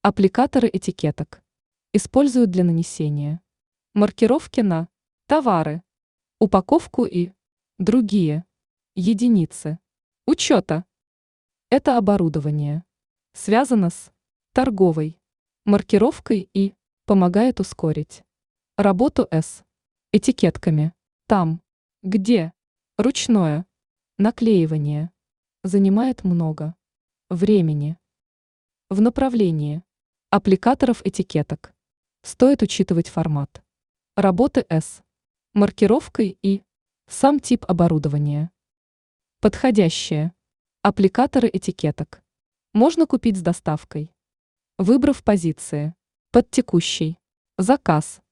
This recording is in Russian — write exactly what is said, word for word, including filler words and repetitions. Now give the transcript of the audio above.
Аппликаторы этикеток. Используют для нанесения маркировки на товары, упаковку и другие единицы учета. Это оборудование связано с торговой маркировкой и помогает ускорить работу с этикетками там, где ручное наклеивание занимает много времени. В направлении аппликаторов этикеток стоит учитывать формат работы с маркировкой и сам тип оборудования. Подходящие аппликаторы этикеток можно купить с доставкой, выбрав позиции под текущий заказ.